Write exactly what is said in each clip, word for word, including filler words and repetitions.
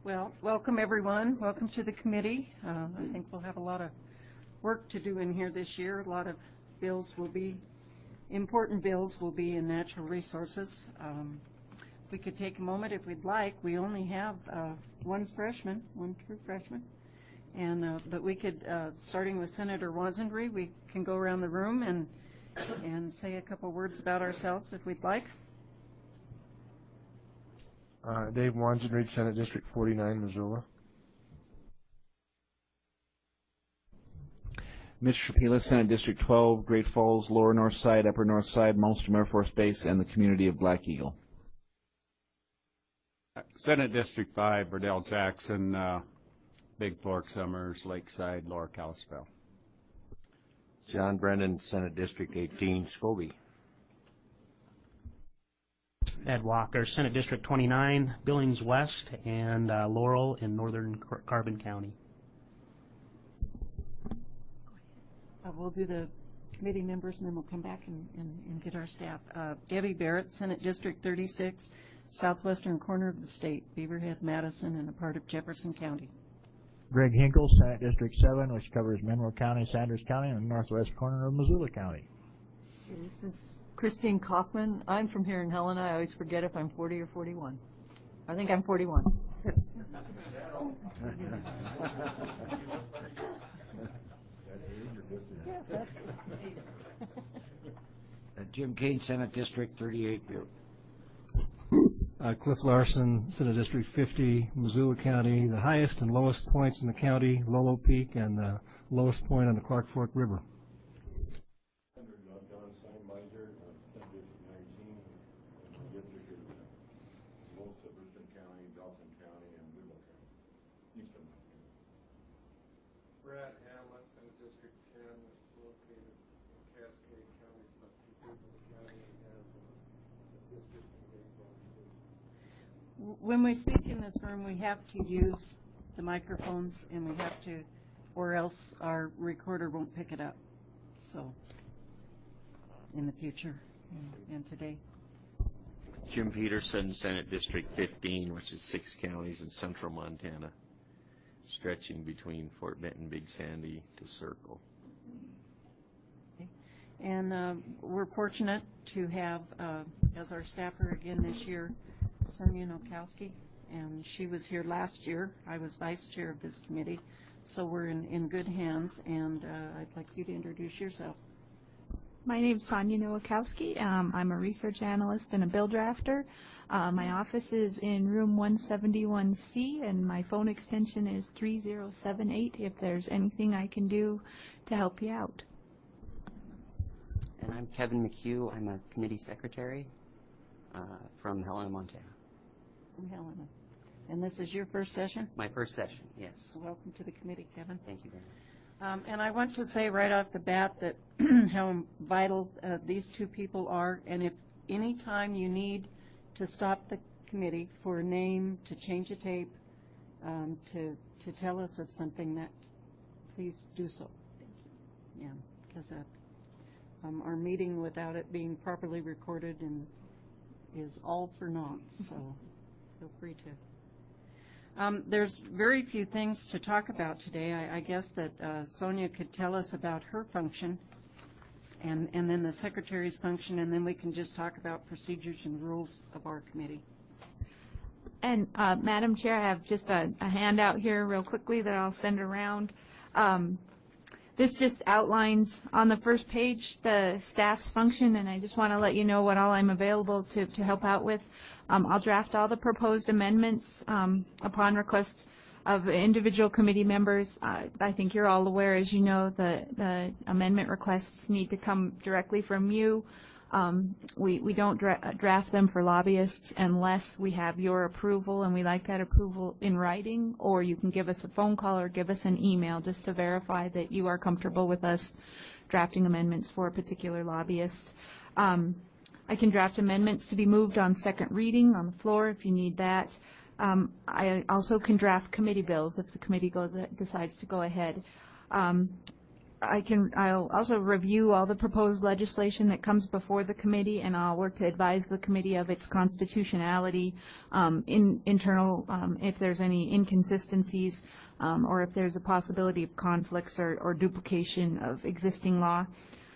Well, welcome everyone. Welcome to the committee. Uh, I think we'll have a lot of work to do in here this year. A lot of bills will be, important bills will be in natural resources. Um, we could take a moment if we'd like. We only have uh, one freshman, one true freshman. And, uh, but we could, uh, starting with Senator Wozendry, we can go around the room and, and say a couple words about ourselves if we'd like. Uh, Dave Wozendry, Senate District forty-nine, Missoula. Mitch Shapila, Senate District twelve, Great Falls, Lower North Side, Upper North Side, Malmstrom Air Force Base, and the community of Black Eagle. Senate District five, Burdell Jackson, uh, Big Fork, Summers, Lakeside, Lower Kalispell. John Brennan, Senate District eighteen, Scobie. Ed Walker, Senate District twenty-nine, Billings West, and uh, Laurel in northern Car Carbon County. Uh, we'll do the committee members and then we'll come back and, and, and get our staff. Uh, Debbie Barrett, Senate District thirty-six, southwestern corner of the state, Beaverhead, Madison, and a part of Jefferson County. Greg Hinkle, Senate District seven, which covers Monroe County, Sanders County, and the northwest corner of Missoula County. This is Christine Kaufman. I'm from here in Helena. I always forget if I'm forty or forty-one. I think I'm forty-one. Yeah, that's Uh, Jim Kane, Senate District thirty-eight. Uh, Cliff Larson, Senate District fifty, Missoula County, the highest and lowest points in the county, Lolo Peak, and the lowest point on the Clark Fork River. Brad Hamlet, Senate District ten, which is located in Cascade County, it's about two-thirds of the county, and has a district in Great Falls. when we speak in this room, we have to use the microphones, and we have to, or else our recorder won't pick it up. So, in the future and, and today. Jim Peterson, Senate District fifteen, which is six counties in central Montana, stretching between Fort Benton, Big Sandy to Circle. Okay. And uh, we're fortunate to have, uh, as our staffer again this year, Sonia Nokowski, and she was here last year. I was vice chair of this committee, so we're in, in good hands, and uh, I'd like you to introduce yourself. My name's Sonia Nowakowski. Um, I'm a research analyst and a bill drafter. Uh, my office is in room one seventy-one C, and my phone extension is three zero seven eight if there's anything I can do to help you out. And I'm Kevin McHugh. I'm a committee secretary uh, from Helena, Montana. From Helena. And this is your first session? My first session, yes. Welcome to the committee, Kevin. Thank you very much. Um, and I want to say right off the bat that how vital uh, these two people are, and if any time you need to stop the committee for a name, to change a tape, um, to, to tell us of something, that please do so. Thank you. Yeah, because uh, um, our meeting without it being properly recorded and is all for naught, so feel free to. Um, there's very few things to talk about today. I, I guess that uh, Sonia could tell us about her function and, and then the secretary's function, and then we can just talk about procedures and rules of our committee. And uh, Madam Chair, I have just a, a handout here real quickly that I'll send around. Um, this just outlines on the first page the staff's function, and I just want to let you know what all I'm available to, to help out with. Um, I'll draft all the proposed amendments um, upon request of individual committee members. Uh, I think you're all aware, as you know, the, the amendment requests need to come directly from you. Um, we, we don't dra draft them for lobbyists unless we have your approval, and we like that approval in writing, or you can give us a phone call or give us an email just to verify that you are comfortable with us drafting amendments for a particular lobbyist. Um, I can draft amendments to be moved on second reading on the floor if you need that. Um, I also can draft committee bills if the committee goes, decides to go ahead. Um, I can, I'll also review all the proposed legislation that comes before the committee, and I'll work to advise the committee of its constitutionality, um, in internal, um, if there's any inconsistencies, um, or if there's a possibility of conflicts or, or duplication of existing law.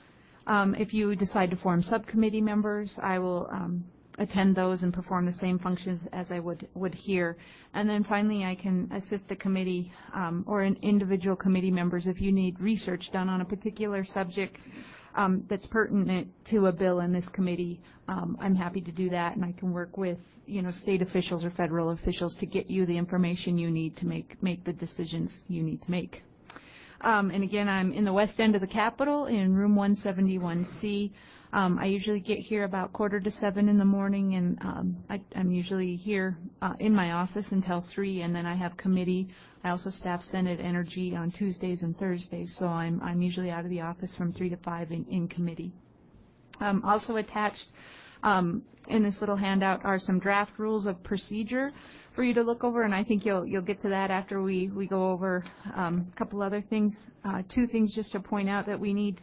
Um, if you decide to form subcommittee members, I will um, attend those and perform the same functions as I would would here. And then finally, I can assist the committee um, or an individual committee members if you need research done on a particular subject um, that's pertinent to a bill in this committee. Um, I'm happy to do that, and I can work with you know state officials or federal officials to get you the information you need to make make the decisions you need to make. Um, and again, I'm in the west end of the Capitol in room one seventy-one C. Um, I usually get here about quarter to seven in the morning, and um, I, I'm usually here uh, in my office until three, and then I have committee. I also staff Senate Energy on Tuesdays and Thursdays, so I'm, I'm usually out of the office from three to five in, in committee. Um, also attached um, in this little handout are some draft rules of procedure for you to look over, and I think you'll you'll get to that after we, we go over um, a couple other things. Uh, two things just to point out that we need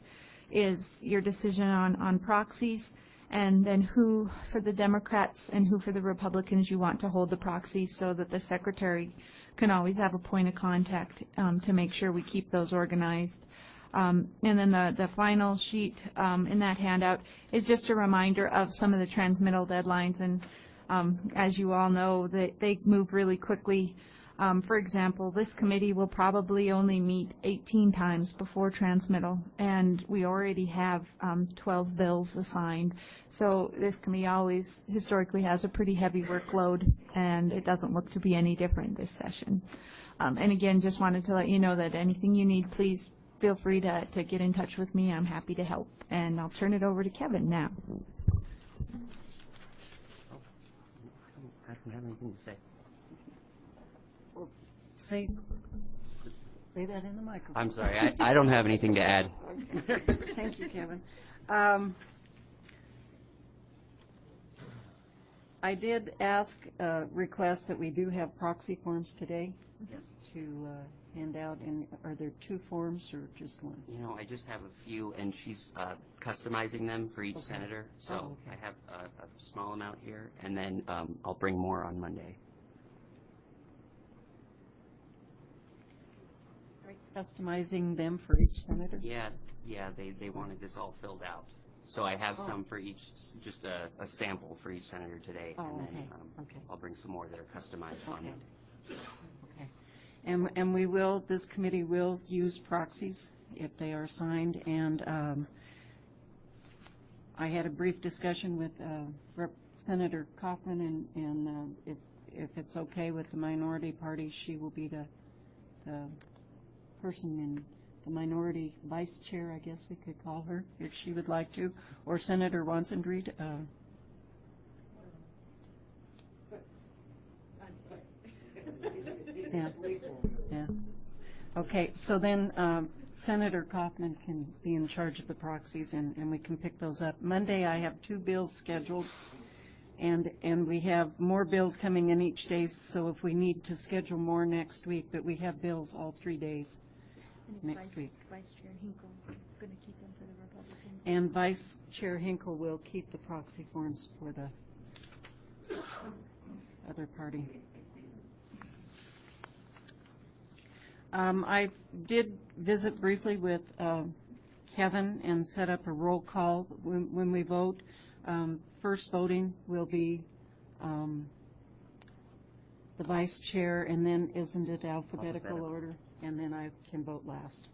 is your decision on, on proxies, and then who for the Democrats and who for the Republicans you want to hold the proxies, so that the Secretary can always have a point of contact um, to make sure we keep those organized. Um, and then the, the final sheet um, in that handout is just a reminder of some of the transmittal deadlines, and um, as you all know, they, they move really quickly. Um, for example, this committee will probably only meet eighteen times before transmittal, and we already have um, twelve bills assigned. So this committee always historically has a pretty heavy workload, and it doesn't look to be any different this session. Um, and again, just wanted to let you know that anything you need, please feel free to, to get in touch with me. I'm happy to help. And I'll turn it over to Kevin now. I don't have anything to say. Well, say, say that in the microphone. I'm sorry. I, I don't have anything to add. Thank you, Kevin. Um, I did ask, uh, request that we do have proxy forms today. Yes. To uh, hand out. And are there two forms or just one? You know, I just have a few, and she's uh, customizing them for each Okay. senator. So Oh, okay. I have a, a small amount here, and then um, I'll bring more on Monday. Customizing them for each senator? Yeah, yeah. They they wanted this all filled out. So I have Oh. some for each, just a, a sample for each senator today, Oh, and then okay. um, Okay. I'll bring some more that are customized on Okay. it. Okay. And, and we will, this committee will use proxies if they are signed. And um, I had a brief discussion with uh, Rep. Senator Kaufman, and, and uh, if, if it's okay with the minority party, she will be the, the person in the minority vice chair, I guess we could call her, if she would like to, or Senator Wonsendried. Uh, yeah. Yeah. Okay, so then um, Senator Kaufman can be in charge of the proxies, and, and we can pick those up. Monday, I have two bills scheduled, and and we have more bills coming in each day, so if we need to schedule more next week, but we have bills all three days next Vice, week. Vice Chair Hinkle going to keep them for the Republicans. And Vice Chair Hinkle will keep the proxy forms for the other party. Um, I did visit briefly with uh, Kevin and set up a roll call when, when we vote. Um, first voting will be um, the vice chair, and then isn't it alphabetical, Alphabetical. order? And then I can vote last.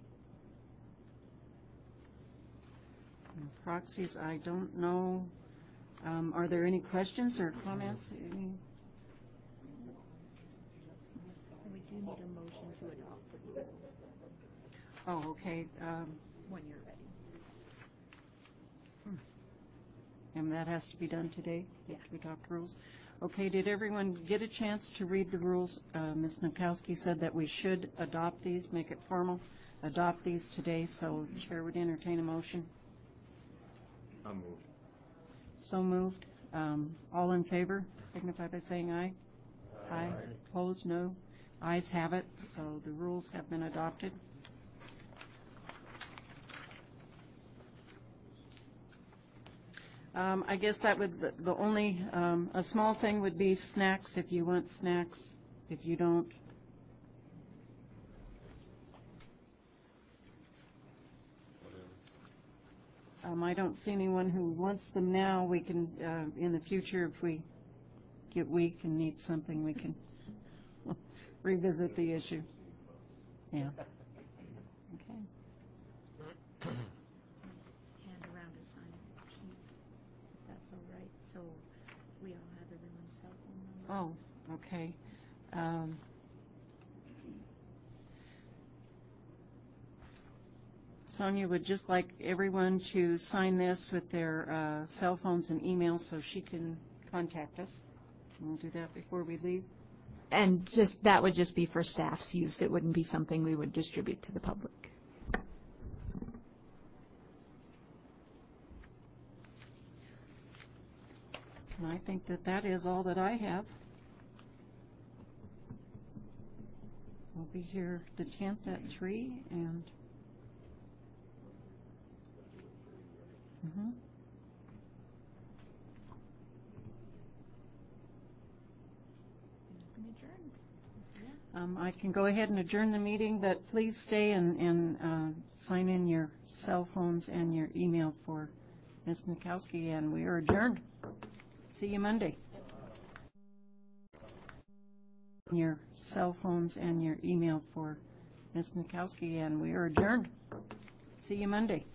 And proxies, I don't know. Um, are there any questions or comments? Any? We do need a motion to adopt the rules Oh, okay. Um, when you're ready. And that has to be done today, to adopt rules. Okay, did everyone get a chance to read the rules? Uh, Miz Nowakowski said that we should adopt these, make it formal, adopt these today, so Chair would entertain a motion. I'll move. So moved. Um, all in favor, signify by saying aye. Aye. Aye. Opposed, no. Ayes have it, so the rules have been adopted. Um, I guess that would, the- the only, um, a small thing would be snacks, if you want snacks. If you don't, um, I don't see anyone who wants them now. We can, uh, in the future, if we get weak and need something, we can revisit the issue. Yeah. Okay. Hand around a sign sheet, if that's all right, so we all have everyone's cell phone number. Oh, okay. Um, Sonia would just like everyone to sign this with their uh, cell phones and emails so she can contact us. We'll do that before we leave. And just, that would just be for staff's use. It wouldn't be something we would distribute to the public. And I think that that is all that I have. We'll be here the tenth at three, and mhm. Um, I can go ahead and adjourn the meeting, but please stay and, and uh, sign in your cell phones and your email for Miz Nikowski, and we are adjourned. See you Monday. Your cell phones and your email for Miz Nikowski, and we are adjourned. See you Monday.